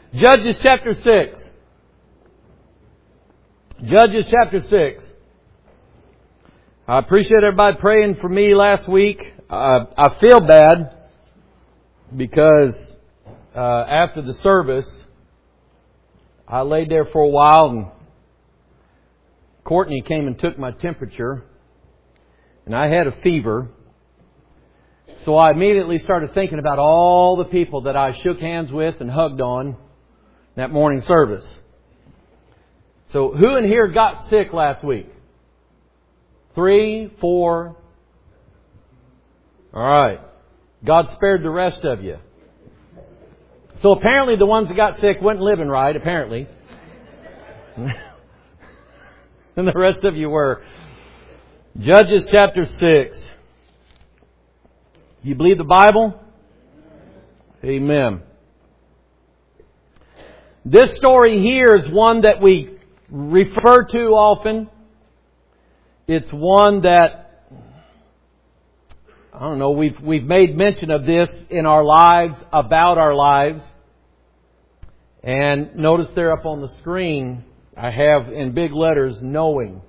Judges chapter 6. Judges chapter 6. I appreciate everybody praying for me last week. I feel bad because after the service, I laid there for a while and Courtney came and took my temperature and I had a fever. So I immediately started thinking about all the people that I shook hands with and hugged on that morning service. So who in here got sick last week? 3, 4. All right. God spared the rest of you. So apparently the ones that got sick weren't living right, apparently. And the rest of you were. Judges chapter 6. You believe the Bible? Amen. This story here is one that we refer to often. It's one that, I don't know, we've made mention of this in our lives, about our lives. And notice there up on the screen, I have in big letters, knowing.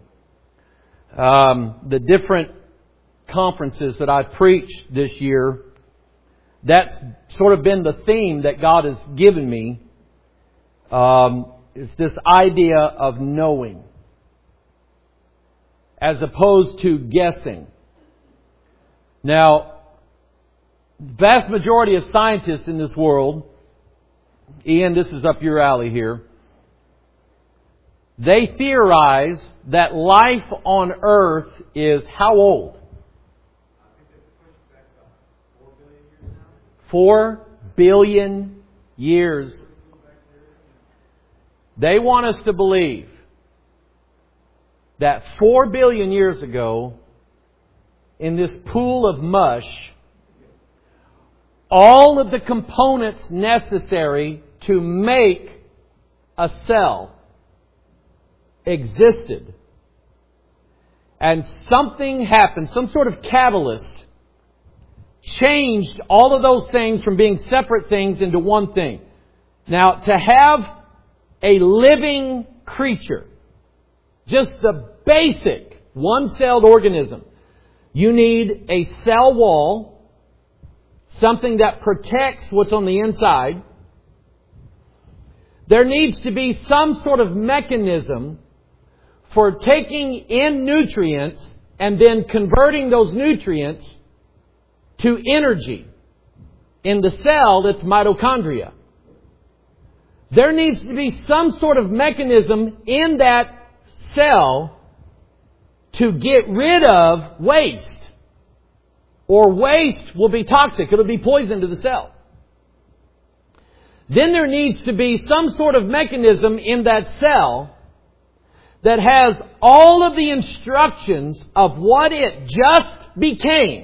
The different conferences that I preached this year, that's sort of been the theme that God has given me. It's this idea of knowing as opposed to guessing. Now, the vast majority of scientists in this world, Ian, this is up your alley here, they theorize that life on Earth is how old? 4 billion years. They want us to believe that 4 billion years ago, in this pool of mush, all of the components necessary to make a cell existed. And something happened, some sort of catalyst, changed all of those things from being separate things into one thing. Now, to have a living creature, just the basic one-celled organism, you need a cell wall, something that protects what's on the inside. There needs to be some sort of mechanism for taking in nutrients and then converting those nutrients to energy in the cell that's mitochondria. There needs to be some sort of mechanism in that cell to get rid of waste. Or waste will be toxic. It'll be poison to the cell. Then there needs to be some sort of mechanism in that cell that has all of the instructions of what it just became,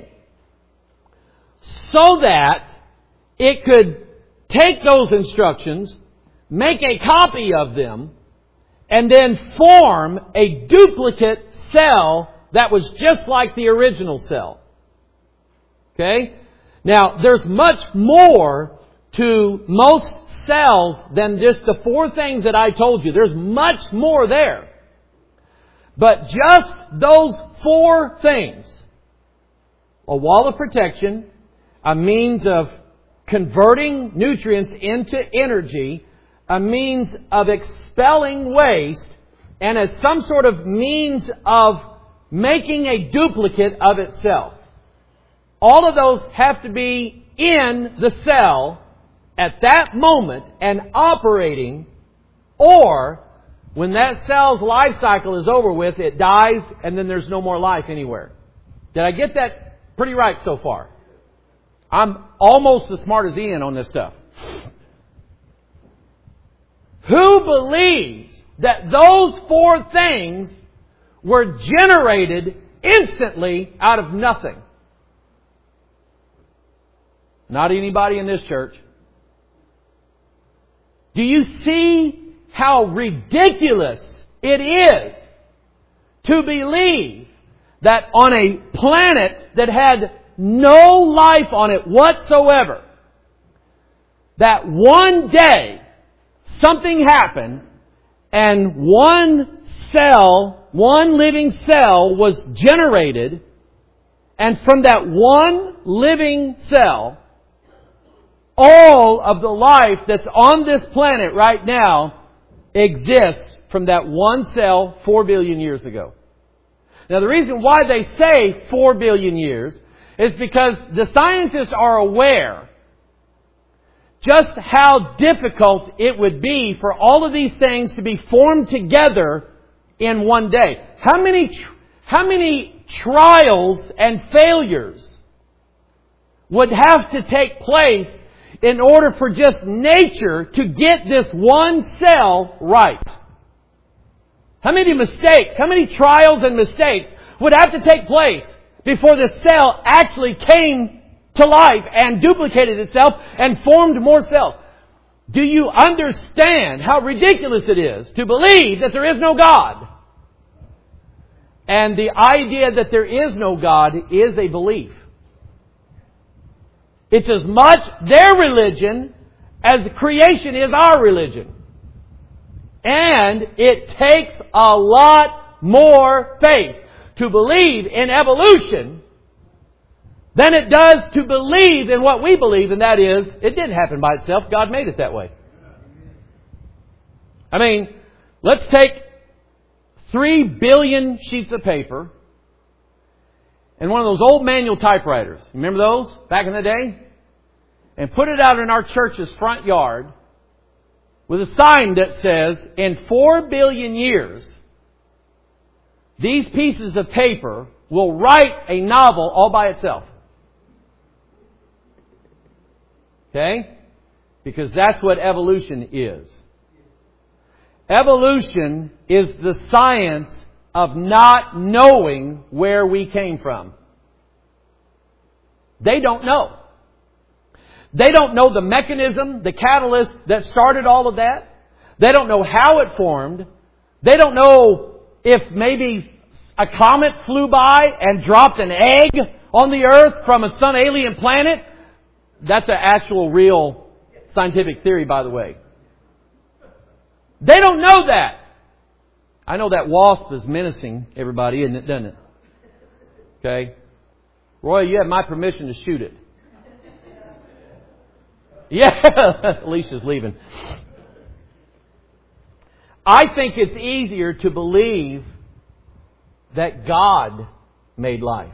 so that it could take those instructions, make a copy of them, and then form a duplicate cell that was just like the original cell. Okay? Now, there's much more to most cells than just the 4 things that I told you. There's much more there. But just those 4 things, a wall of protection, a means of converting nutrients into energy, a means of expelling waste, and as some sort of means of making a duplicate of itself. All of those have to be in the cell at that moment and operating, or when that cell's life cycle is over with, it dies and then there's no more life anywhere. Did I get that pretty right so far? I'm almost as smart as Ian on this stuff. Who believes that those 4 things were generated instantly out of nothing? Not anybody in this church. Do you see how ridiculous it is to believe that on a planet that had no life on it whatsoever, that one day something happened and one living cell was generated, and from that one living cell, all of the life that's on this planet right now exists from that one cell 4 billion years ago. Now the reason why they say 4 billion years is because the scientists are aware just how difficult it would be for all of these things to be formed together in one day. How many trials and failures would have to take place in order for just nature to get this one cell right? How many mistakes, how many trials and mistakes would have to take place before the cell actually came to life and duplicated itself and formed more cells? Do you understand how ridiculous it is to believe that there is no God? And the idea that there is no God is a belief. It's as much their religion as creation is our religion. And it takes a lot more faith to believe in evolution than it does to believe in what we believe, and that is, it didn't happen by itself. God made it that way. I mean, let's take 3 billion sheets of paper and one of those old manual typewriters. Remember those back in the day? And put it out in our church's front yard with a sign that says, in 4 billion years, these pieces of paper will write a novel all by itself. Okay? Because that's what evolution is. Evolution is the science of not knowing where we came from. They don't know. They don't know the mechanism, the catalyst that started all of that. They don't know how it formed. They don't know if maybe a comet flew by and dropped an egg on the earth from some alien planet. That's an actual real scientific theory, by the way. They don't know that. I know that wasp is menacing everybody, isn't it, doesn't it? Okay. Roy, you have my permission to shoot it. Yeah, Alicia's leaving. I think it's easier to believe that God made life.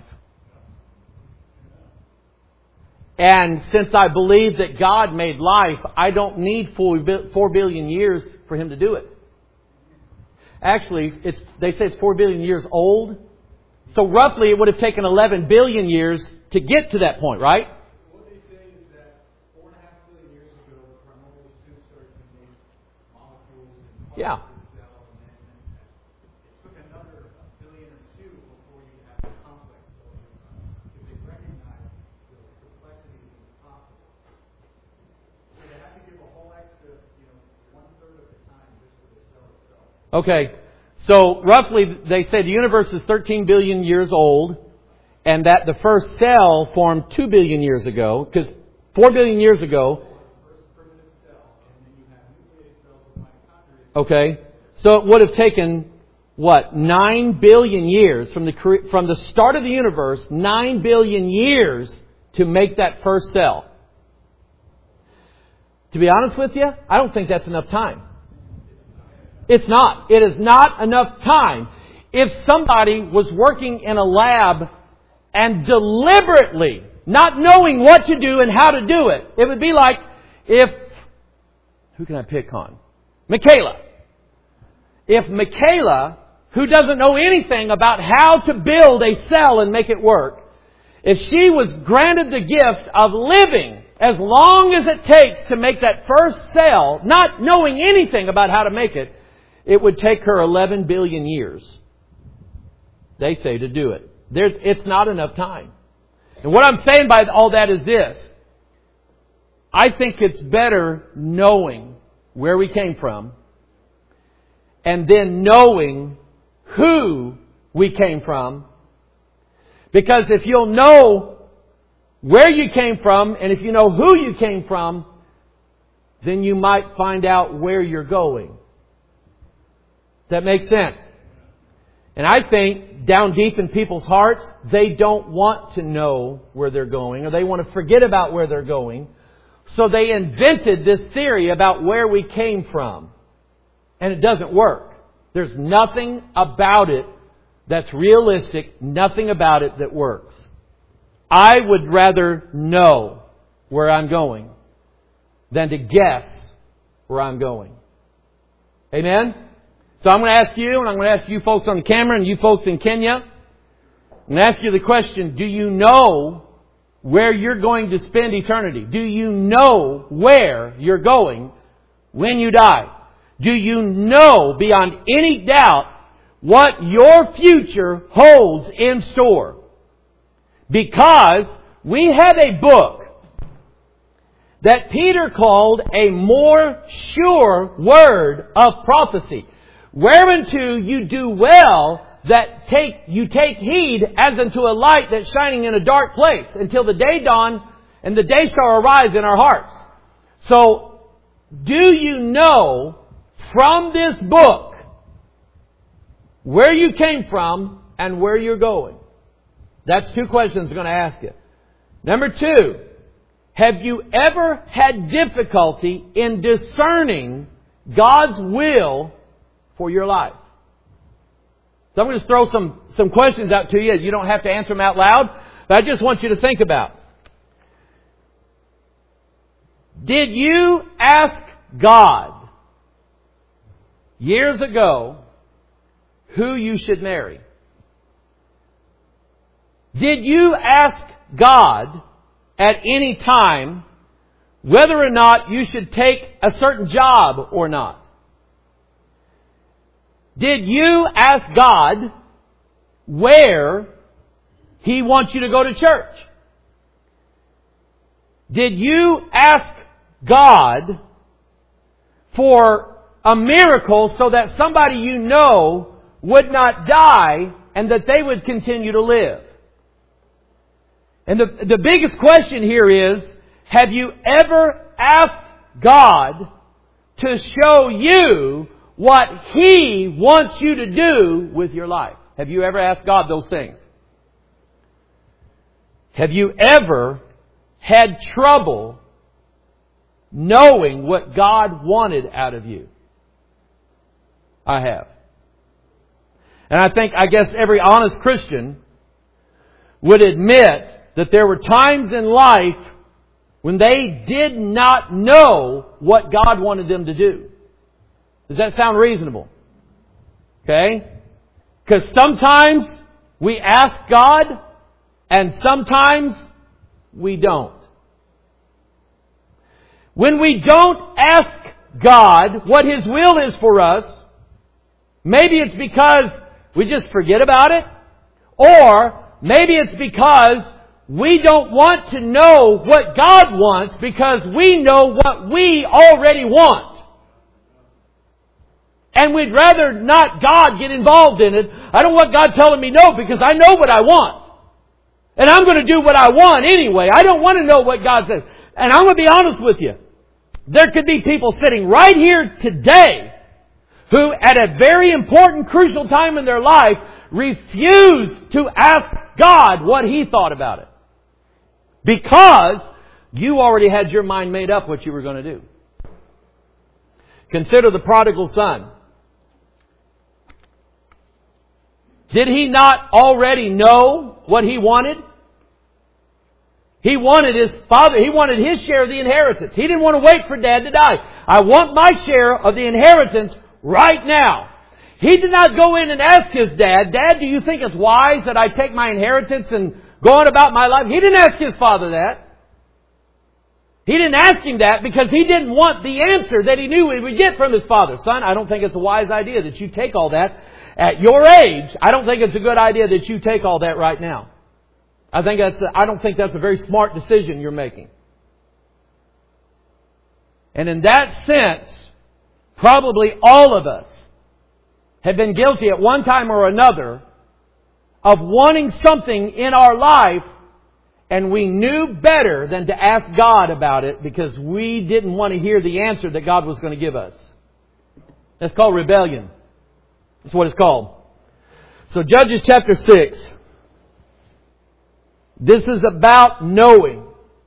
And since I believe that God made life, I don't need 4 billion years for Him to do it. Actually, they say it's 4 billion years old. So roughly it would have taken 11 billion years to get to that point, right? What they say is that 4.5 billion years ago, primordial soup started to make molecules and parts Yeah. of the cell, and then it took another 1 billion or 2 before you have a complex cell. Because they recognized the complexities of the possible. So they have to give a whole extra, 1/3 of the time just for the cell itself. Okay. So roughly they say the universe is 13 billion years old, and that the first cell formed 2 billion years ago, because 4 billion years ago. Okay. So it would have taken, 9 billion years from the start of the universe, 9 billion years to make that first cell. To be honest with you, I don't think that's enough time. It's not. It is not enough time. If somebody was working in a lab and deliberately, not knowing what to do and how to do it, it would be like if, who can I pick on? Michaela. If Michaela, who doesn't know anything about how to build a cell and make it work, if she was granted the gift of living as long as it takes to make that first cell, not knowing anything about how to make it, it would take her 11 billion years, they say, to do it. It's not enough time. And what I'm saying by all that is this. I think it's better knowing where we came from and then knowing who we came from. Because if you'll know where you came from and if you know who you came from, then you might find out where you're going. Does that make sense? And I think down deep in people's hearts, they don't want to know where they're going, or they want to forget about where they're going. So they invented this theory about where we came from. And it doesn't work. There's nothing about it that's realistic, nothing about it that works. I would rather know where I'm going than to guess where I'm going. Amen? So I'm going to ask you, and I'm going to ask you folks on the camera and you folks in Kenya, I'm going to ask you the question, do you know where you're going to spend eternity? Do you know where you're going when you die? Do you know beyond any doubt what your future holds in store? Because we have a book that Peter called a more sure word of prophecy, whereunto you do well that you take heed as unto a light that's shining in a dark place until the day dawn and the day star arise in our hearts. So, do you know from this book where you came from and where you're going? That's two questions I'm going to ask you. Number two, have you ever had difficulty in discerning God's will for your life? So I'm going to throw some questions out to you. You don't have to answer them out loud, but I just want you to think about. Did you ask God years ago who you should marry? Did you ask God at any time whether or not you should take a certain job or not? Did you ask God where He wants you to go to church? Did you ask God for a miracle so that somebody you know would not die and that they would continue to live? And the biggest question here is, have you ever asked God to show you what He wants you to do with your life? Have you ever asked God those things? Have you ever had trouble knowing what God wanted out of you? I have. And I guess every honest Christian would admit that there were times in life when they did not know what God wanted them to do. Does that sound reasonable? Okay? Because sometimes we ask God and sometimes we don't. When we don't ask God what His will is for us, maybe it's because we just forget about it, or maybe it's because we don't want to know what God wants because we know what we already want. And we'd rather not God get involved in it. I don't want God telling me no because I know what I want. And I'm going to do what I want anyway. I don't want to know what God says. And I'm going to be honest with you. There could be people sitting right here today who at a very important, crucial time in their life refused to ask God what He thought about it. Because you already had your mind made up what you were going to do. Consider the prodigal son. Did he not already know what he wanted? He wanted his father, he wanted his share of the inheritance. He didn't want to wait for Dad to die. I want my share of the inheritance right now. He did not go in and ask his dad, Dad, do you think it's wise that I take my inheritance and go on about my life? He didn't ask his father that. He didn't ask him that because he didn't want the answer that he knew he would get from his father. Son, I don't think it's a wise idea that you take all that at your age. I don't think it's a good idea that you take all that right now. I don't think that's a very smart decision you're making. And in that sense, probably all of us have been guilty at one time or another of wanting something in our life and we knew better than to ask God about it because we didn't want to hear the answer that God was going to give us. That's called rebellion. That's what it's called. So Judges chapter 6. This is about knowing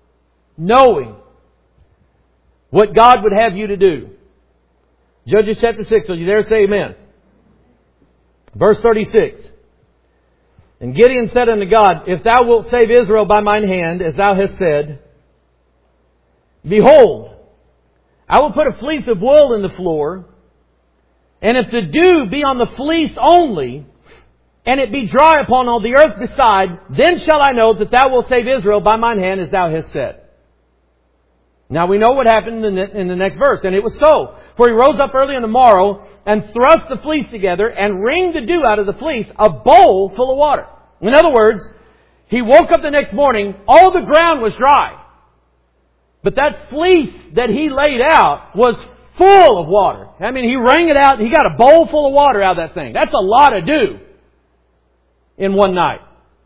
what God would have you to do. Judges chapter 6. So you there, say amen. Verse 36. And Gideon said unto God, If thou wilt save Israel by mine hand, as thou hast said, behold, I will put a fleece of wool in the floor, and if the dew be on the fleece only, and it be dry upon all the earth beside, then shall I know that thou wilt save Israel by mine hand, as thou hast said. Now we know what happened in the next verse, and it was so. For he rose up early in the morrow, and thrust the fleece together, and wringed the dew out of the fleece, a bowl full of water. In other words, he woke up the next morning, all the ground was dry. But that fleece that he laid out was full of water. I mean, he wrung it out, and he got a bowl full of water out of that thing. That's a lot of dew in one night.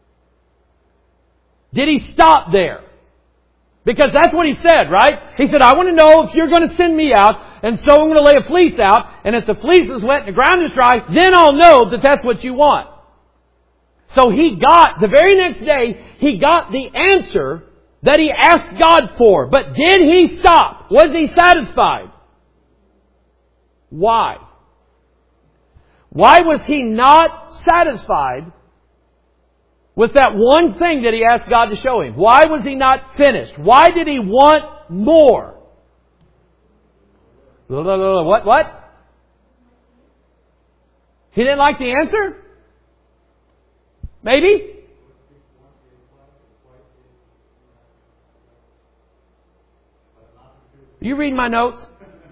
Did he stop there? Because that's what he said, right? He said, I want to know if you're going to send me out, and so I'm going to lay a fleece out, and if the fleece is wet and the ground is dry, then I'll know that that's what you want. So the very next day, he got the answer that he asked God for. But did he stop? Was he satisfied? Why? Why was he not satisfied with that one thing that he asked God to show him? Why was he not finished? Why did he want more? What? He didn't like the answer? Maybe? You read my notes?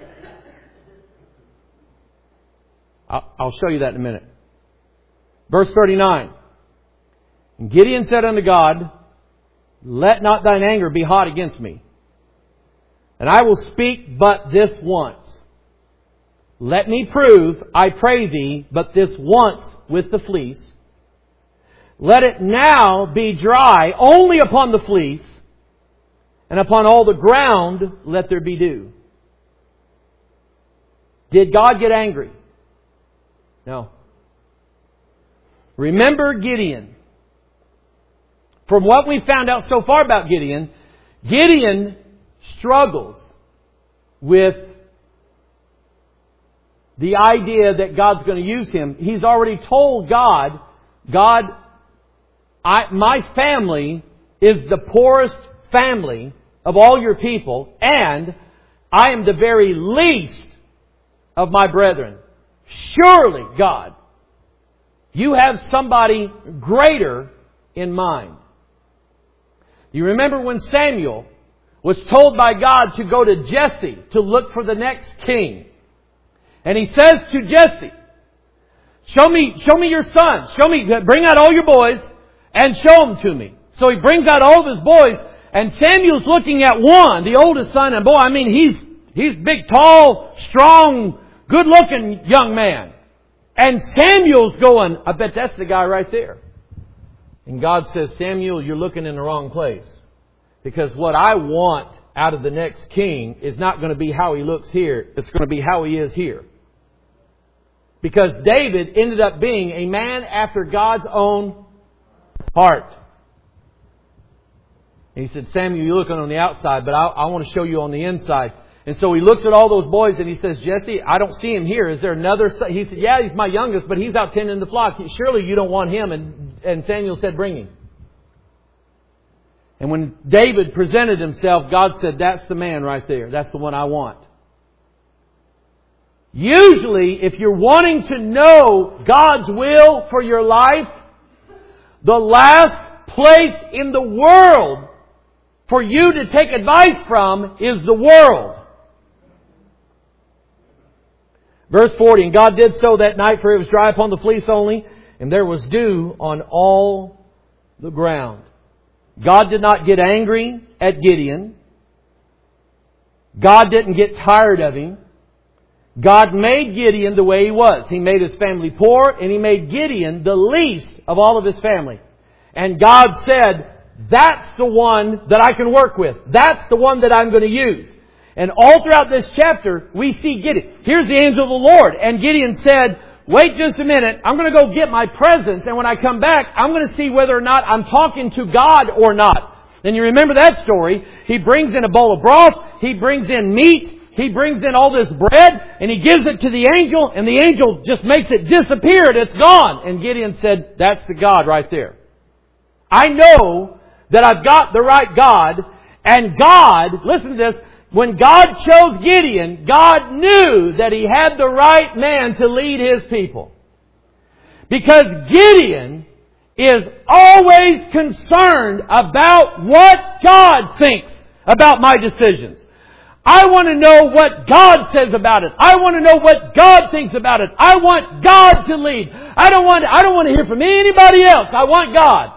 I'll show you that in a minute. Verse 39. And Gideon said unto God, Let not thine anger be hot against me, and I will speak but this once. Let me prove, I pray thee, but this once with the fleece. Let it now be dry only upon the fleece, and upon all the ground let there be dew. Did God get angry? No. Remember Gideon. From what we found out so far about Gideon, Gideon struggles with the idea that God's going to use him. He's already told God, my family is the poorest family of all your people, and I am the very least of my brethren. Surely, God, you have somebody greater in mind. You remember when Samuel was told by God to go to Jesse to look for the next king. And he says to Jesse, Show me your sons. Bring out all your boys and show them to me. So he brings out all of his boys, and Samuel's looking at one, the oldest son, and boy, I mean, he's big, tall, strong, good-looking young man. And Samuel's going, I bet that's the guy right there. And God says, Samuel, you're looking in the wrong place. Because what I want out of the next king is not going to be how he looks here. It's going to be how he is here. Because David ended up being a man after God's own heart. And he said, Samuel, you're looking on the outside, but I want to show you on the inside. And so he looks at all those boys and he says, Jesse, I don't see him here. Is there another son? He said, yeah, he's my youngest, but he's out tending the flock. Surely you don't want him. And Samuel said, bring him. And when David presented himself, God said, that's the man right there. That's the one I want. Usually, if you're wanting to know God's will for your life, the last place in the world for you to take advice from is the world. Verse 40, and God did so that night, for it was dry upon the fleece only, and there was dew on all the ground. God did not get angry at Gideon. God didn't get tired of him. God made Gideon the way he was. He made his family poor, and He made Gideon the least of all of his family. And God said, that's the one that I can work with. That's the one that I'm going to use. And all throughout this chapter, we see Gideon. Here's the angel of the Lord. And Gideon said, wait just a minute. I'm going to go get my presents. And when I come back, I'm going to see whether or not I'm talking to God or not. And you remember that story. He brings in a bowl of broth. He brings in meat. He brings in all this bread. And he gives it to the angel. And the angel just makes it disappear. And it's gone. And Gideon said, that's the God right there. I know that I've got the right God. And God, listen to this, when God chose Gideon, God knew that He had the right man to lead His people. Because Gideon is always concerned about what God thinks about my decisions. I want to know what God says about it. I want to know what God thinks about it. I want God to lead. I don't want to hear from anybody else. I want God.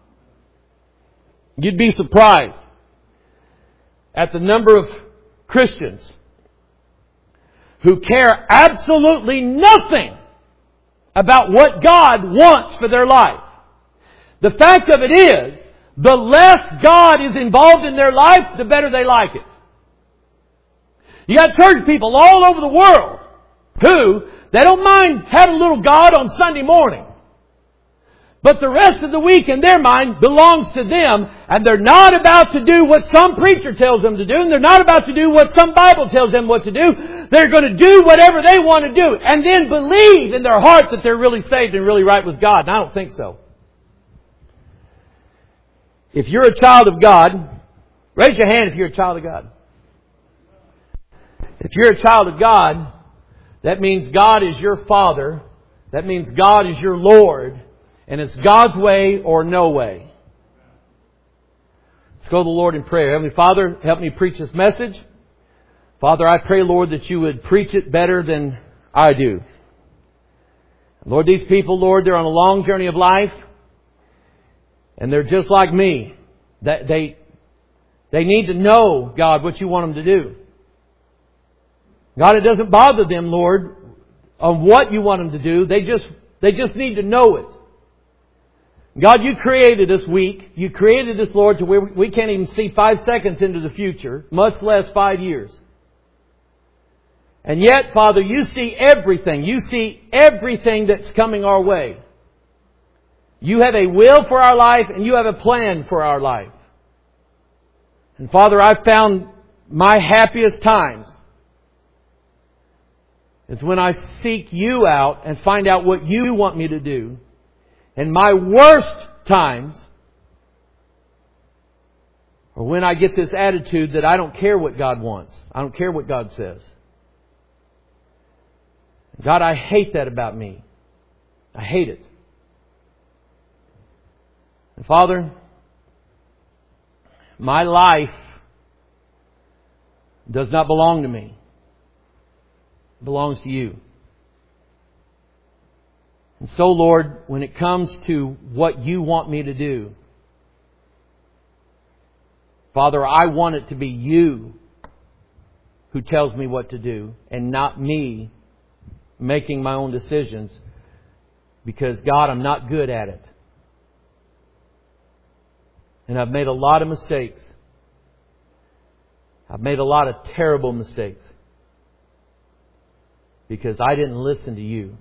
You'd be surprised at the number of Christians who care absolutely nothing about what God wants for their life. The fact of it is, the less God is involved in their life, the better they like it. You got church people all over the world who, they don't mind having a little God on Sunday morning. But the rest of the week in their mind belongs to them, and they're not about to do what some preacher tells them to do, and they're not about to do what some Bible tells them what to do. They're going to do whatever they want to do, and then believe in their heart that they're really saved and really right with God. And I don't think so. If you're a child of God, raise your hand if you're a child of God. If you're a child of God, that means God is your Father. That means God is your Lord. And it's God's way or no way. Let's go to the Lord in prayer. Heavenly Father, help me preach this message. Father, I pray, Lord, that you would preach it better than I do. Lord, these people, Lord, they're on a long journey of life. And they're just like me. They need to know, God, what you want them to do. God, it doesn't bother them, Lord, on what you want them to do. They just need to know it. God, you created us weak. You created us, Lord, to where we can't even see 5 seconds into the future, much less 5 years. And yet, Father, you see everything. You see everything that's coming our way. You have a will for our life and you have a plan for our life. And Father, I've found my happiest times is when I seek you out and find out what you want me to do. And my worst times are when I get this attitude that I don't care what God wants. I don't care what God says. God, I hate that about me. I hate it. And Father, my life does not belong to me. It belongs to you. And so, Lord, when it comes to what you want me to do, Father, I want it to be you who tells me what to do and not me making my own decisions, because, God, I'm not good at it. And I've made a lot of mistakes. I've made a lot of terrible mistakes because I didn't listen to you.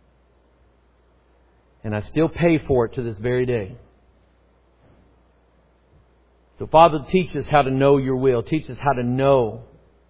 And I still pay for it to this very day. So, Father, teach us how to know your will. Teach us how to know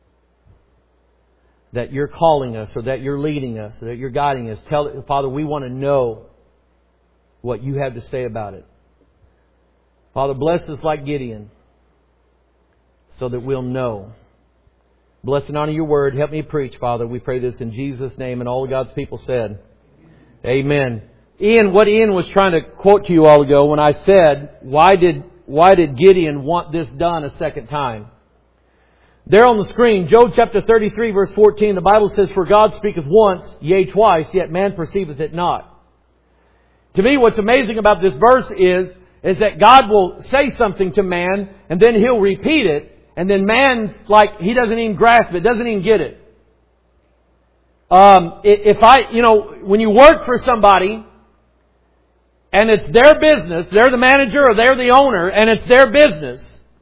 that you're calling us, or that you're leading us, or that you're guiding us. Father, we want to know what you have to say about it. Father, bless us like Gideon so that we'll know. Bless and honor your word. Help me preach, Father. We pray this in Jesus' name, and all of God's people said, Amen. What Ian was trying to quote to you all ago when I said, why did Gideon want this done a second time? There on the screen, Job chapter 33 verse 14, the Bible says, For God speaketh once, yea twice, yet man perceiveth it not. To me, what's amazing about this verse is that God will say something to man, and then He'll repeat it, and then man's like, he doesn't even grasp it, doesn't even get it. When you work for somebody, and it's their business, they're the manager or they're the owner, and it's their business,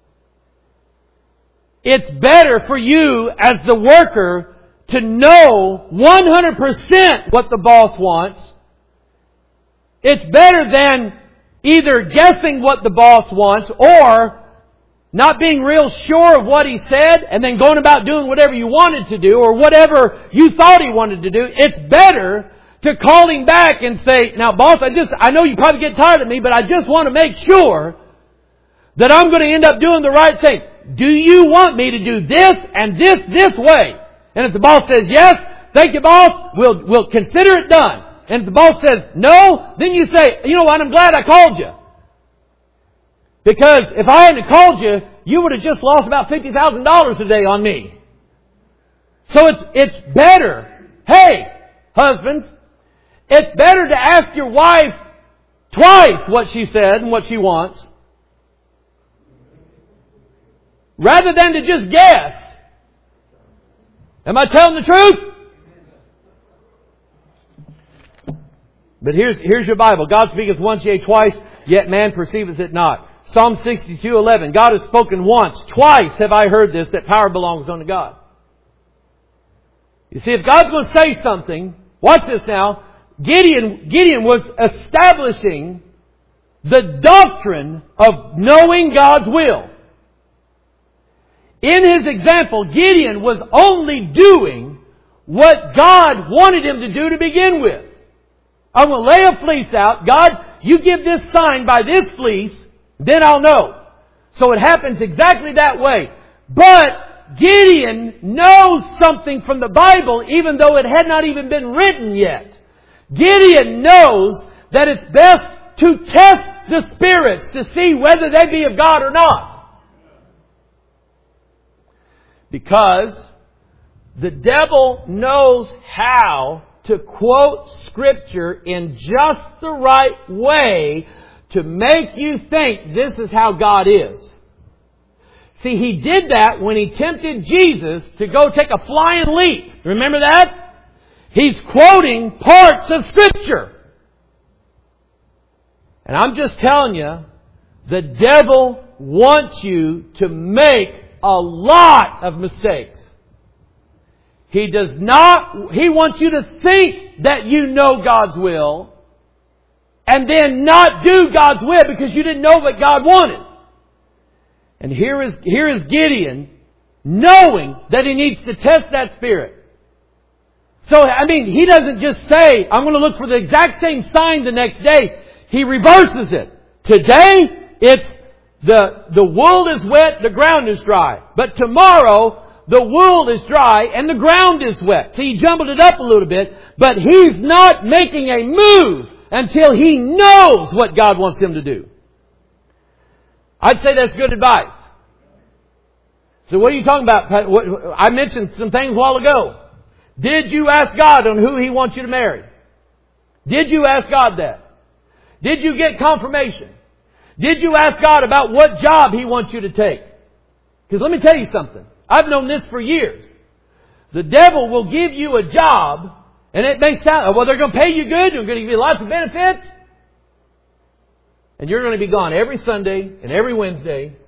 it's better for you as the worker to know 100% what the boss wants. It's better than either guessing what the boss wants or not being real sure of what he said and then going about doing whatever you wanted to do or whatever you thought he wanted to do. It's better to call him back and say, now boss, I know you probably get tired of me, but I just want to make sure that I'm going to end up doing the right thing. Do you want me to do this and this way? And if the boss says yes, thank you boss, we'll consider it done. And if the boss says no, then you say, you know what, I'm glad I called you. Because if I hadn't called you, you would have just lost about $50,000 a day on me. So it's better. Hey, husbands, it's better to ask your wife twice what she said and what she wants, rather than to just guess. Am I telling the truth? But here's your Bible. God speaketh once, yea, twice, yet man perceiveth it not. Psalm 62:11. God has spoken once. Twice have I heard this, that power belongs unto God. You see, if God's going to say something, watch this now. Gideon was establishing the doctrine of knowing God's will. In his example, Gideon was only doing what God wanted him to do to begin with. I'm going to lay a fleece out. God, you give this sign by this fleece, then I'll know. So it happens exactly that way. But Gideon knows something from the Bible even though it had not even been written yet. Gideon knows that it's best to test the spirits to see whether they be of God or not. Because the devil knows how to quote Scripture in just the right way to make you think this is how God is. See, he did that when he tempted Jesus to go take a flying leap. Remember that? He's quoting parts of Scripture. And I'm just telling you, the devil wants you to make a lot of mistakes. He wants you to think that you know God's will and then not do God's will because you didn't know what God wanted. And here is Gideon knowing that he needs to test that spirit. So, he doesn't just say, I'm going to look for the exact same sign the next day. He reverses it. Today, it's the wool is wet, the ground is dry. But tomorrow, the wool is dry and the ground is wet. So he jumbled it up a little bit, but he's not making a move until he knows what God wants him to do. I'd say that's good advice. So what are you talking about? I mentioned some things a while ago. Did you ask God on who He wants you to marry? Did you ask God that? Did you get confirmation? Did you ask God about what job He wants you to take? Because let me tell you something. I've known this for years. The devil will give you a job, and it may sound, well, they're going to pay you good, they're going to give you lots of benefits, and you're going to be gone every Sunday and every Wednesday.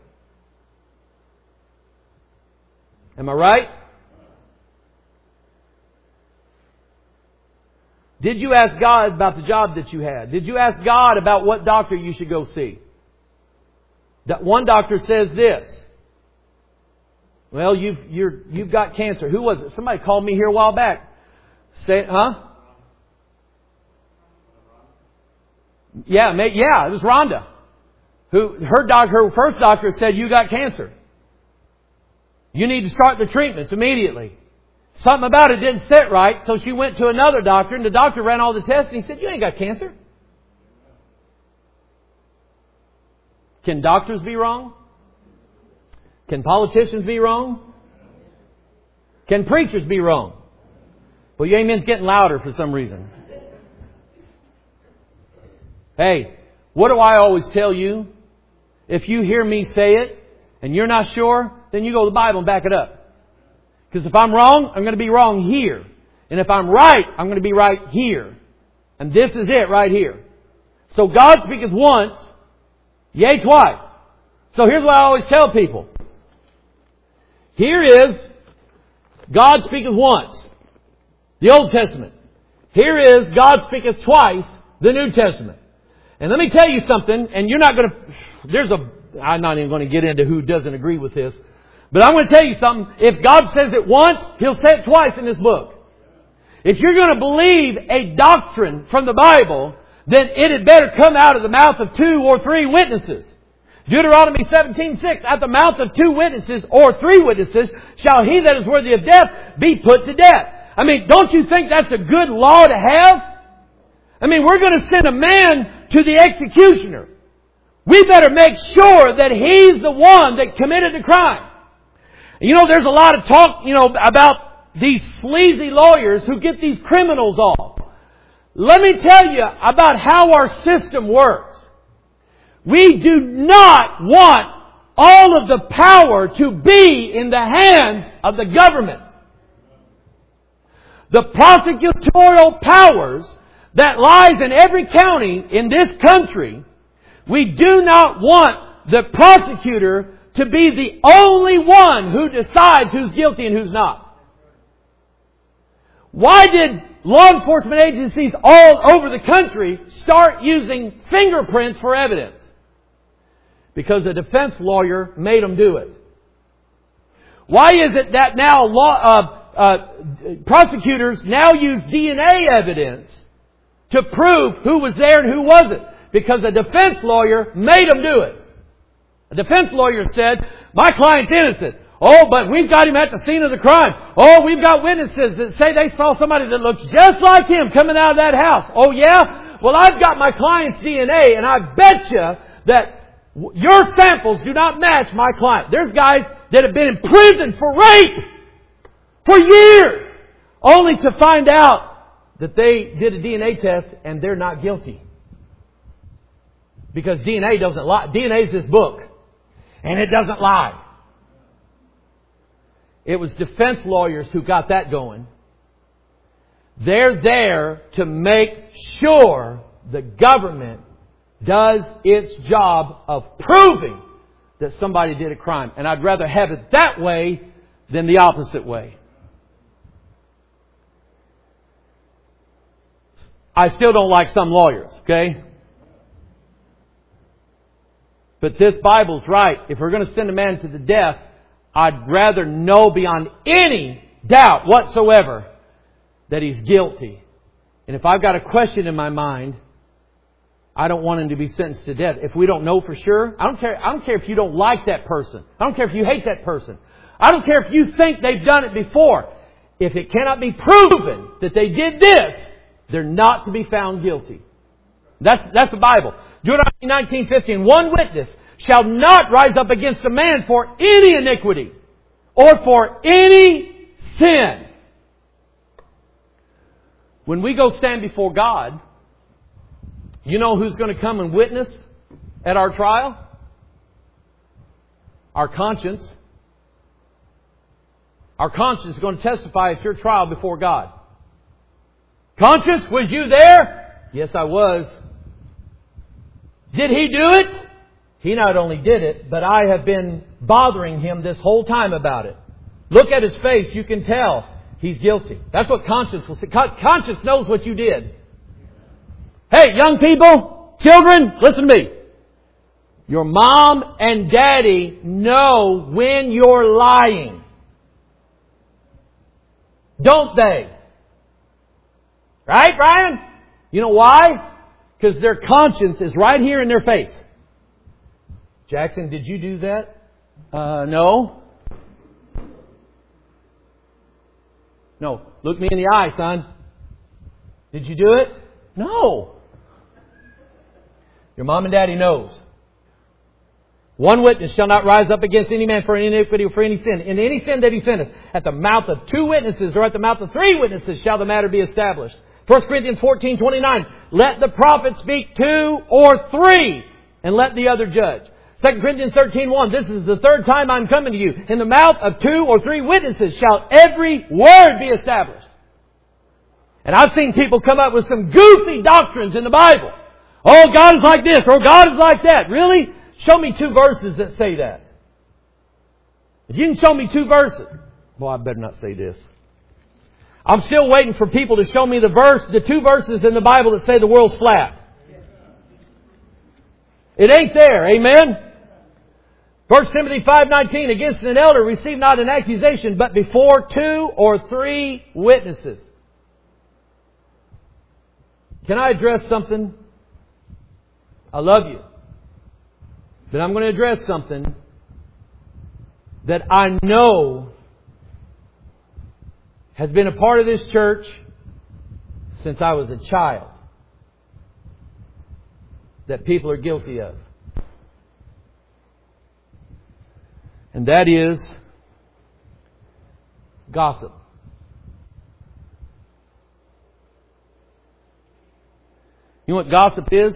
Am I right? Did you ask God about the job that you had? Did you ask God about what doctor you should go see? That one doctor says this. Well, you've got cancer. Who was it? Somebody called me here a while back. Yeah, it was Rhonda. Her first doctor said you got cancer. You need to start the treatments immediately. Something about it didn't sit right, so she went to another doctor, and the doctor ran all the tests, and he said, you ain't got cancer. Can doctors be wrong? Can politicians be wrong? Can preachers be wrong? Well, your amen's getting louder for some reason. Hey, what do I always tell you? If you hear me say it, and you're not sure, then you go to the Bible and back it up. Because if I'm wrong, I'm going to be wrong here. And if I'm right, I'm going to be right here. And this is it right here. So God speaketh once, yea, twice. So here's what I always tell people. Here is God speaketh once, the Old Testament. Here is God speaketh twice, the New Testament. And let me tell you something, and you're not going to, I'm not even going to get into who doesn't agree with this, but I'm going to tell you something. If God says it once, He'll say it twice in this book. If you're going to believe a doctrine from the Bible, then it had better come out of the mouth of 2 or 3 witnesses. Deuteronomy 17:6, at the mouth of 2 witnesses or 3 witnesses shall he that is worthy of death be put to death. I mean, don't you think that's a good law to have? I mean, we're going to send a man to the executioner. We better make sure that he's the one that committed the crime. You know, there's a lot of talk, about these sleazy lawyers who get these criminals off. Let me tell you about how our system works. We do not want all of the power to be in the hands of the government. The prosecutorial powers that lies in every county in this country, we do not want the prosecutor to be the only one who decides who's guilty and who's not. Why did law enforcement agencies all over the country start using fingerprints for evidence? Because a defense lawyer made them do it. Why is it that now prosecutors now use DNA evidence to prove who was there and who wasn't? Because a defense lawyer made them do it. A defense lawyer said, my client's innocent. Oh, but we've got him at the scene of the crime. Oh, we've got witnesses that say they saw somebody that looks just like him coming out of that house. Oh, yeah? Well, I've got my client's DNA, and I bet you that your samples do not match my client. There's guys that have been in prison for rape for years, only to find out that they did a DNA test and they're not guilty. Because DNA doesn't lie. DNA is this book, and it doesn't lie. It was defense lawyers who got that going. They're there to make sure the government does its job of proving that somebody did a crime. And I'd rather have it that way than the opposite way. I still don't like some lawyers, okay? But this Bible's right. If we're going to send a man to the death, I'd rather know beyond any doubt whatsoever that he's guilty. And if I've got a question in my mind, I don't want him to be sentenced to death. If we don't know for sure, I don't care if you don't like that person. I don't care if you hate that person. I don't care if you think they've done it before. If it cannot be proven that they did this, they're not to be found guilty. That's the Bible. Deuteronomy 19:15. One witness shall not rise up against a man for any iniquity or for any sin. When we go stand before God, you know who's going to come and witness at our trial? Our conscience. Our conscience is going to testify at your trial before God. Conscience, was you there? Yes, I was. Did he do it? He not only did it, but I have been bothering him this whole time about it. Look at his face. You can tell he's guilty. That's what conscience will say. Conscience knows what you did. Hey, young people, children, listen to me. Your mom and daddy know when you're lying. Don't they? Right, Brian? You know why? Because their conscience is right here in their face. Jackson, did you do that? No. No. Look me in the eye, son. Did you do it? No. Your mom and daddy knows. One witness shall not rise up against any man for any iniquity or for any sin. In any sin that he sinneth, at the mouth of 2 witnesses or at the mouth of 3 witnesses shall the matter be established. 1 Corinthians 14:29. Let the prophet speak 2 or 3, and let the other judge. 2 Corinthians 13:1. This is the 3rd time I'm coming to you. In the mouth of 2 or 3 witnesses shall every word be established. And I've seen people come up with some goofy doctrines in the Bible. Oh, God is like this, or God is like that. Really? Show me 2 verses that say that. If you can show me 2 verses. Well, I better not say this. I'm still waiting for people to show me the 2 verses in the Bible that say the world's flat. It ain't there. Amen? 1 Timothy 5:19, against an elder receive not an accusation, but before 2 or 3 witnesses. Can I address something? I love you. But I'm going to address something that I know has been a part of this church since I was a child. That people are guilty of. And that is gossip. You know what gossip is?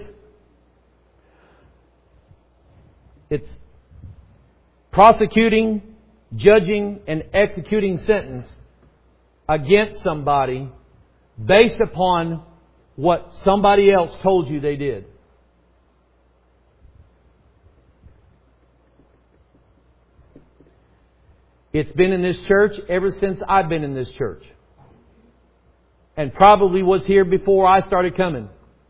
It's prosecuting, judging, and executing sentence against somebody based upon what somebody else told you they did. It's been in this church ever since I've been in this church. And probably was here before I started coming.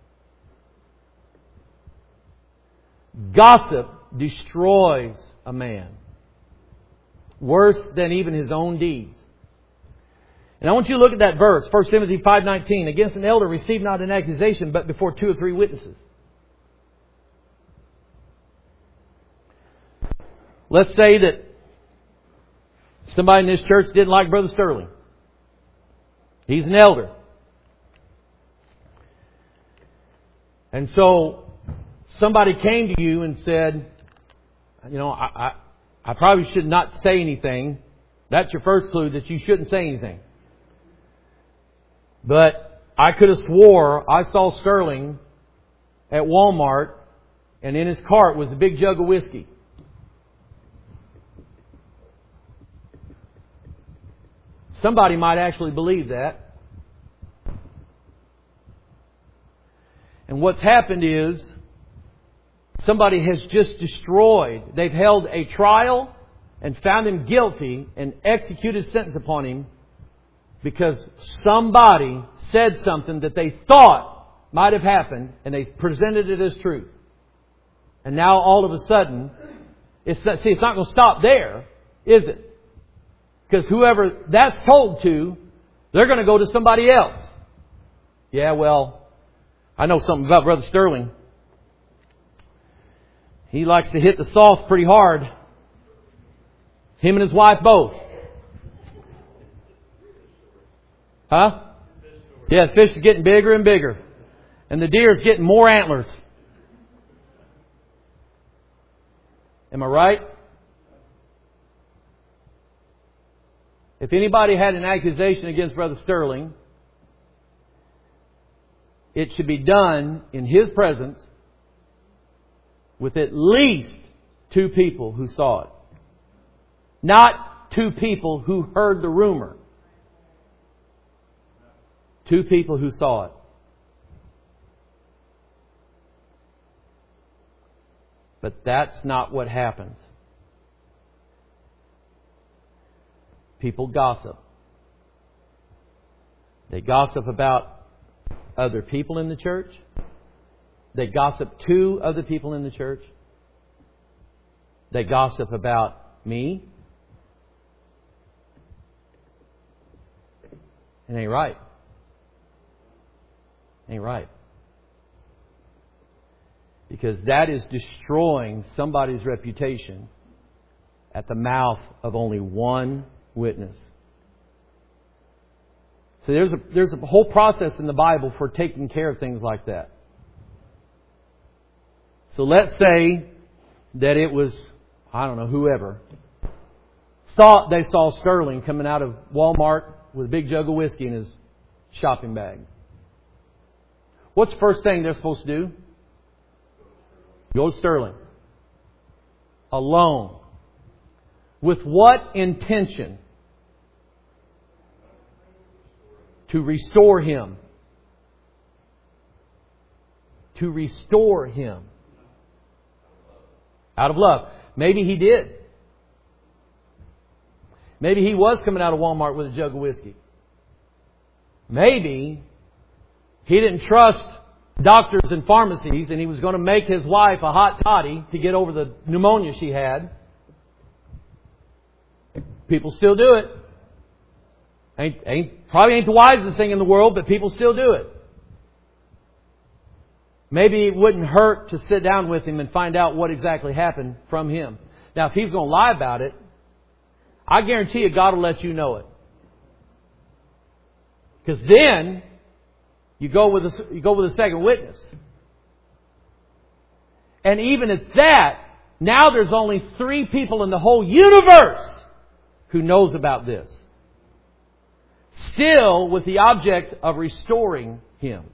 Gossip destroys a man. Worse than even his own deeds. And I want you to look at that verse, 1 Timothy 5:19. Against an elder receive not an accusation, but before 2 or 3 witnesses. Let's say that somebody in this church didn't like Brother Sterling. He's an elder. And so somebody came to you and said, you know, I probably should not say anything. That's your first clue that you shouldn't say anything. But I could have swore I saw Sterling at Walmart and in his cart was a big jug of whiskey. Somebody might actually believe that. And what's happened is somebody has just destroyed. They've held a trial and found him guilty and executed sentence upon him because somebody said something that they thought might have happened and they presented it as truth. And now all of a sudden, it's not going to stop there, is it? Because whoever that's told to, they're going to go to somebody else. Yeah, well, I know something about Brother Sterling. He likes to hit the sauce pretty hard. Him and his wife both. Huh? Yeah, the fish is getting bigger and bigger. And the deer is getting more antlers. Am I right? If anybody had an accusation against Brother Sterling, it should be done in his presence with at least 2 people who saw it. Not 2 people who heard the rumor. 2 people who saw it. But that's not what happens. People gossip. They gossip about other people in the church. They gossip to other people in the church. They gossip about me. It ain't right. Ain't right. Because that is destroying somebody's reputation at the mouth of only one witness. So there's a whole process in the Bible for taking care of things like that. So let's say that it was, I don't know, whoever thought they saw Sterling coming out of Walmart with a big jug of whiskey in his shopping bag. What's the first thing they're supposed to do? Go to Sterling. Alone. With what intention? To restore him. to restore him. Out of love. Maybe he did. Maybe he was coming out of Walmart with a jug of whiskey. Maybe he didn't trust doctors and pharmacies and he was going to make his wife a hot toddy to get over the pneumonia she had. People still do it. Probably ain't the wisest thing in the world, but people still do it. Maybe it wouldn't hurt to sit down with him and find out what exactly happened from him. Now, if he's going to lie about it, I guarantee you God will let you know it. Because then you go with a second witness. And even at that, now there's only 3 people in the whole universe who knows about this. Still with the object of restoring him.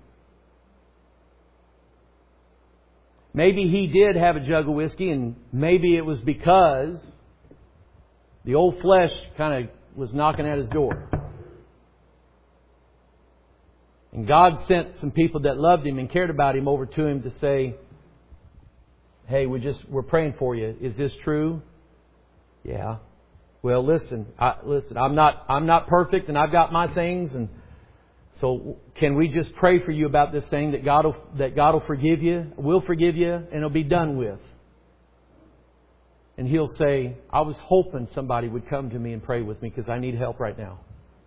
Maybe he did have a jug of whiskey, and maybe it was because the old flesh kind of was knocking at his door. And God sent some people that loved him and cared about him over to him to say, hey, we're praying for you. Is this true? Yeah. Well, listen, I'm not perfect, and I've got my things, and so can we just pray for you about this thing that God will forgive you, will forgive you, and it'll be done with. And he'll say, I was hoping somebody would come to me and pray with me because I need help right now.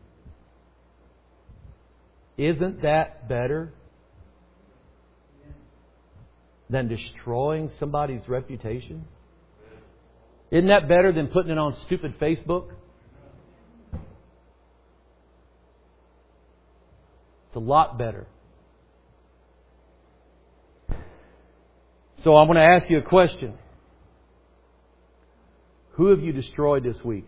Isn't that better than destroying somebody's reputation? Isn't that better than putting it on stupid Facebook? It's a lot better. So I want to ask you a question. Who have you destroyed this week?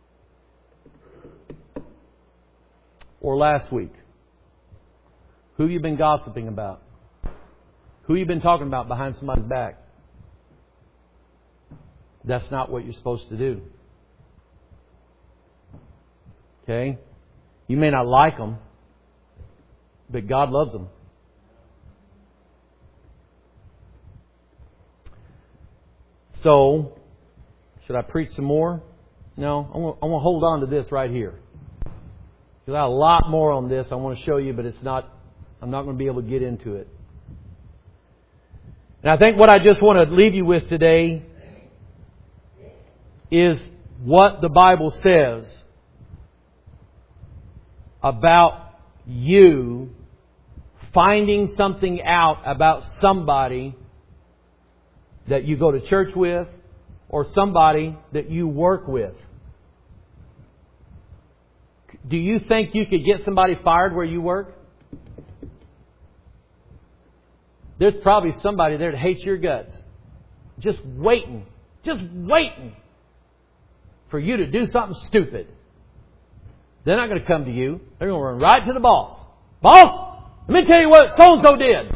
Or last week? Who have you been gossiping about? Who have you been talking about behind somebody's back? That's not what you're supposed to do. Okay? You may not like them, but God loves them. So, should I preach some more? No, I want to hold on to this right here. Because I have a lot more on this I want to show you, but I'm not going to be able to get into it. And I think what I just want to leave you with today is what the Bible says about you finding something out about somebody that you go to church with or somebody that you work with. Do you think you could get somebody fired where you work? There's probably somebody there that hates your guts. Just waiting for you to do something stupid. They're not going to come to you. They're going to run right to the boss. Boss, let me tell you what so-and-so did.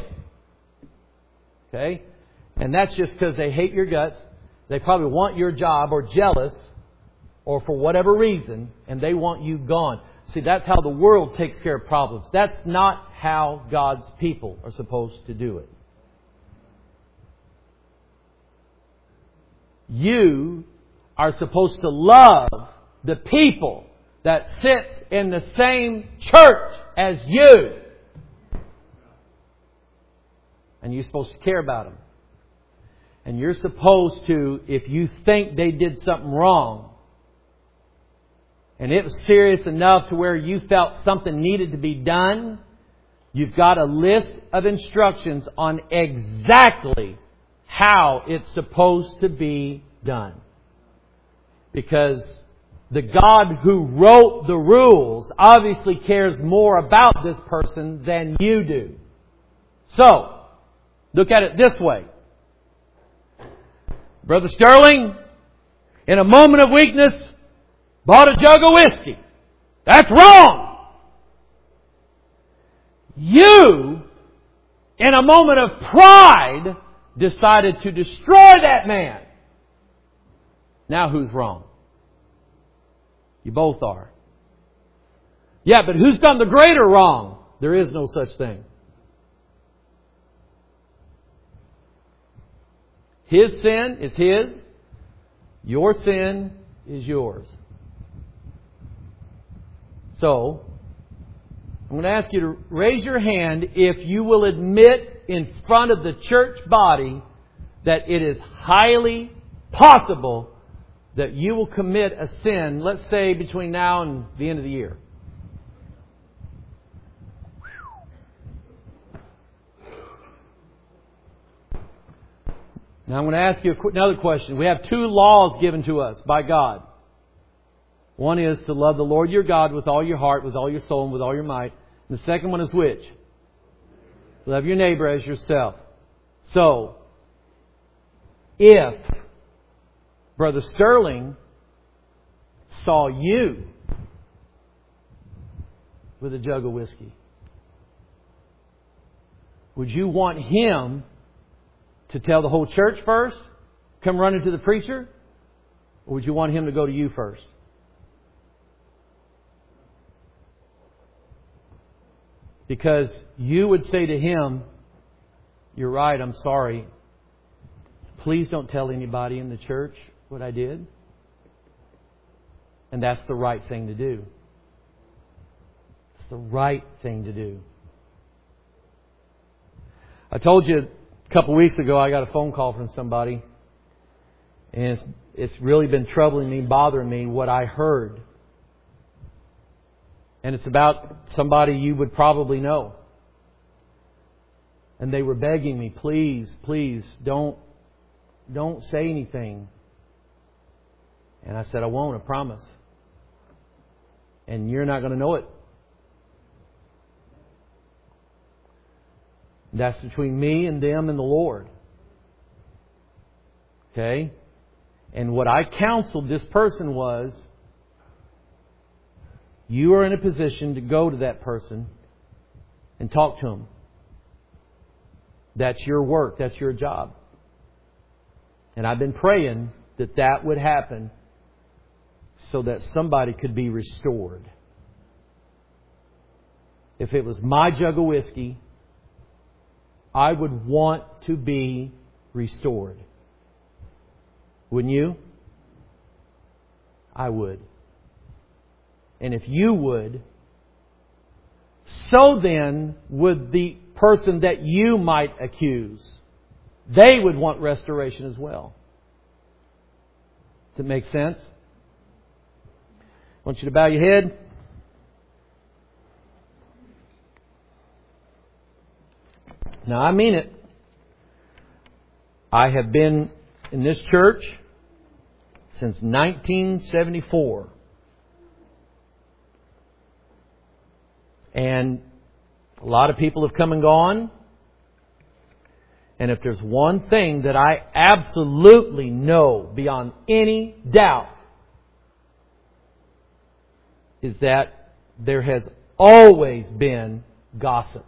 Okay? And that's just because they hate your guts. They probably want your job or jealous or for whatever reason, and they want you gone. See, that's how the world takes care of problems. That's not how God's people are supposed to do it. You are supposed to love the people that sits in the same church as you. And you're supposed to care about them. And you're supposed to, if you think they did something wrong, and it was serious enough to where you felt something needed to be done, you've got a list of instructions on exactly how it's supposed to be done. Because the God who wrote the rules obviously cares more about this person than you do. So, look at it this way. Brother Sterling, in a moment of weakness, bought a jug of whiskey. That's wrong. You, in a moment of pride, decided to destroy that man. Now who's wrong? You both are. Yeah, but who's done the greater wrong? There is no such thing. His sin is His. Your sin is yours. So, I'm going to ask you to raise your hand if you will admit in front of the church body that it is highly possible that you will commit a sin, let's say between now and the end of the year. Now I'm going to ask you another question. We have two laws given to us by God. One is to love the Lord your God with all your heart, with all your soul, and with all your might. And the second one is which? Love your neighbor as yourself. So, if Brother Sterling saw you with a jug of whiskey, would you want him to tell the whole church first? Come running to the preacher? Or would you want him to go to you first? Because you would say to him, "You're right, I'm sorry. Please don't tell anybody in the church what I did." And that's the right thing to do. It's the right thing to do. I told you a couple of weeks ago I got a phone call from somebody. And it's really been troubling me, bothering me, what I heard. And it's about somebody you would probably know. And they were begging me, please, don't say anything. And I said, I won't, I promise. And you're not going to know it. That's between me and them and the Lord. Okay? And what I counseled this person was, you are in a position to go to that person and talk to him. That's your work. That's your job. And I've been praying that that would happen so that somebody could be restored. If it was my jug of whiskey, I would want to be restored. Wouldn't you? I would. And if you would, so then would the person that you might accuse. They would want restoration as well. Does it make sense? I want you to bow your head. Now I mean it. I have been in this church since 1974. And a lot of people have come and gone. And if there's one thing that I absolutely know beyond any doubt, is that there has always been gossip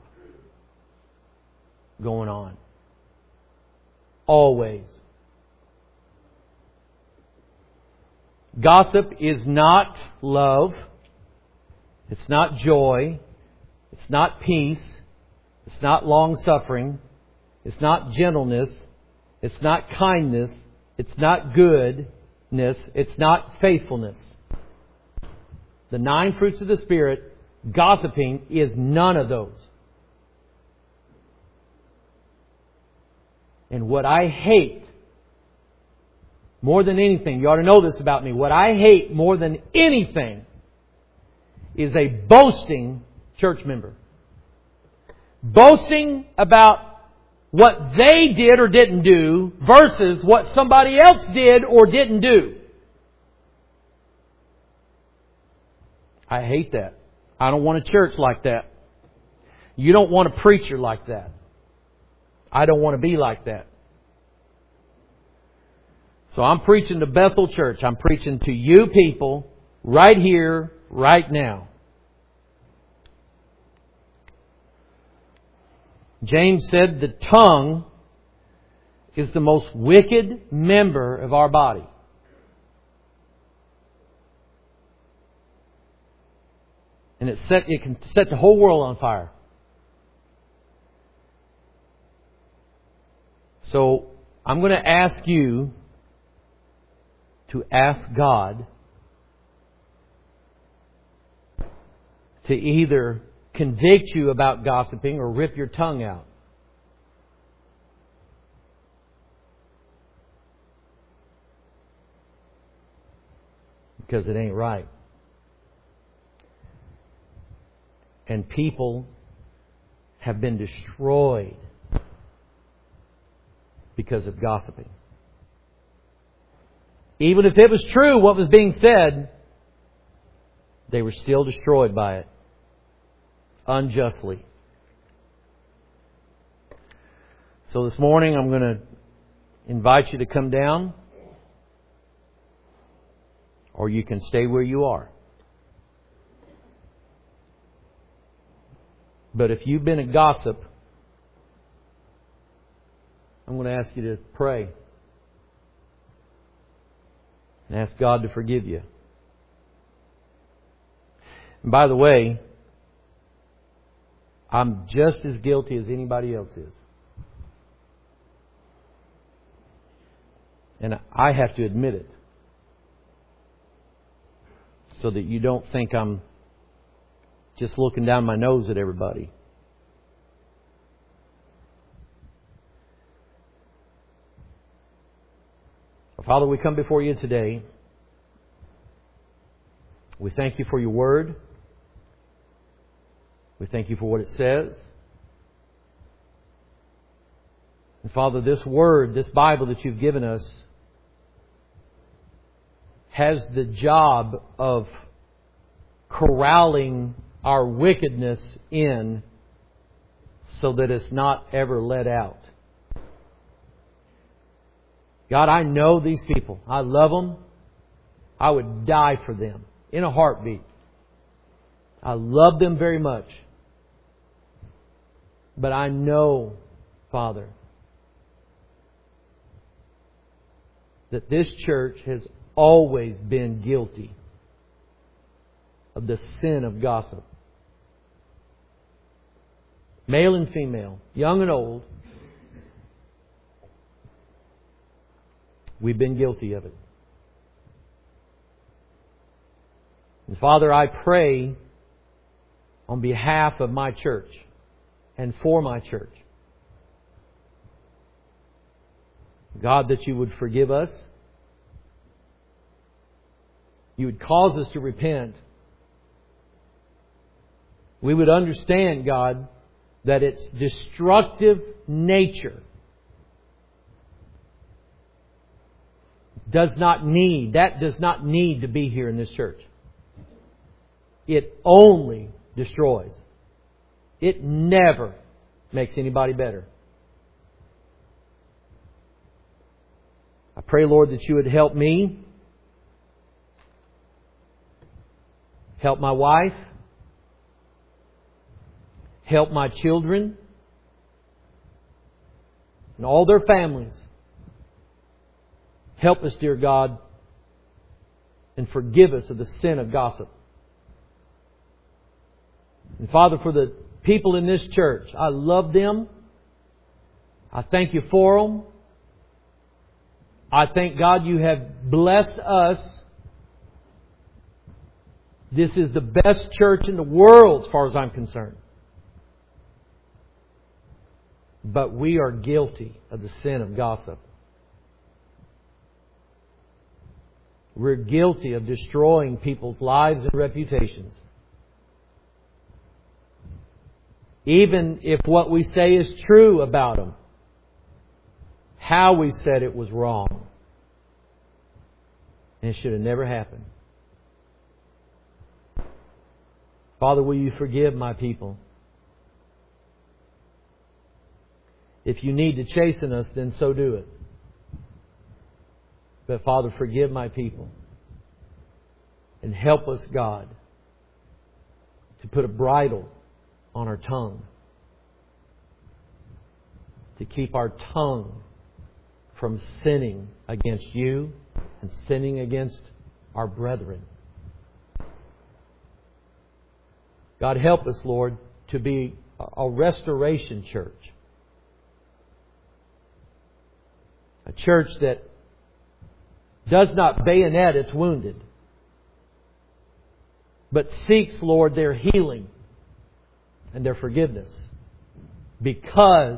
going on. Always. Gossip is not love. It's not joy. It's not peace. It's not long-suffering. It's not gentleness. It's not kindness. It's not goodness. It's not faithfulness. The 9 fruits of the Spirit, gossiping is none of those. And what I hate more than anything, you ought to know this about me, what I hate more than anything is a boasting church member. Boasting about what they did or didn't do versus what somebody else did or didn't do. I hate that. I don't want a church like that. You don't want a preacher like that. I don't want to be like that. So I'm preaching to Bethel Church. I'm preaching to you people right here, right now. James said the tongue is the most wicked member of our body. And it can set the whole world on fire. So I'm going to ask you to ask God to either convict you about gossiping or rip your tongue out. Because it ain't right. And people have been destroyed because of gossiping. Even if it was true what was being said, they were still destroyed by it. Unjustly. So this morning I'm going to invite you to come down. Or you can stay where you are. But if you've been a gossip, I'm going to ask you to pray. And ask God to forgive you. And by the way, I'm just as guilty as anybody else is. And I have to admit it. So that you don't think I'm just looking down my nose at everybody. Father, we come before you today. We thank you for your word. We thank you for what it says. And Father, this word, this Bible that you've given us, has the job of corralling our wickedness in so that it's not ever let out. God, I know these people. I love them. I would die for them in a heartbeat. I love them very much. But I know, Father, that this church has always been guilty of the sin of gossip. Male and female, young and old, we've been guilty of it. And Father, I pray on behalf of my church and for my church, God, that you would forgive us. You would cause us to repent. We would understand, God, that its destructive nature does not need to be here in this church. It only destroys. It never makes anybody better. I pray, Lord, that you would help me, help my wife, help my children, and all their families. Help us, dear God, and forgive us of the sin of gossip. And Father, for the people in this church, I love them. I thank you for them. I thank God you have blessed us. This is the best church in the world as far as I'm concerned. But we are guilty of the sin of gossip. We're guilty of destroying people's lives and reputations. Even if what we say is true about them, how we said it was wrong. And it should have never happened. Father, will you forgive my people? If you need to chasten us, then so do it. But Father, forgive my people. And help us, God, to put a bridle on our tongue. To keep our tongue from sinning against you and sinning against our brethren. God, help us, Lord, to be a restoration church. A church that does not bayonet its wounded, but seeks, Lord, their healing and their forgiveness. Because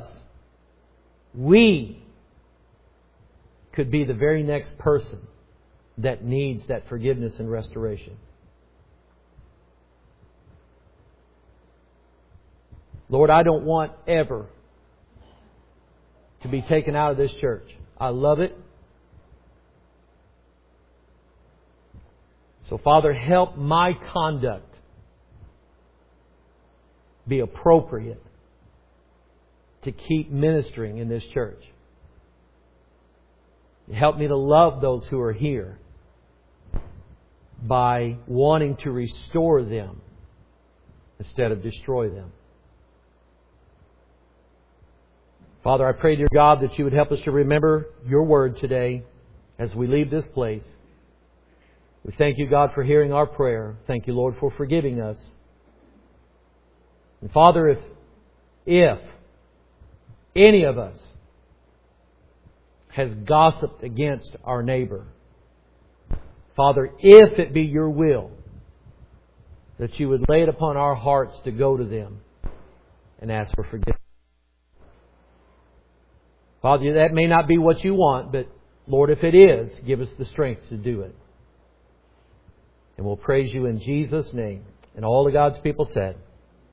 we could be the very next person that needs that forgiveness and restoration. Lord, I don't want ever to be taken out of this church. I love it. So, Father, help my conduct be appropriate to keep ministering in this church. Help me to love those who are here by wanting to restore them instead of destroy them. Father, I pray, dear God, that You would help us to remember Your Word today as we leave this place. We thank You, God, for hearing our prayer. Thank You, Lord, for forgiving us. And Father, if any of us has gossiped against our neighbor, Father, if it be Your will that You would lay it upon our hearts to go to them and ask for forgiveness. Father, that may not be what You want, but Lord, if it is, give us the strength to do it. And we'll praise You in Jesus' name. And all of God's people said,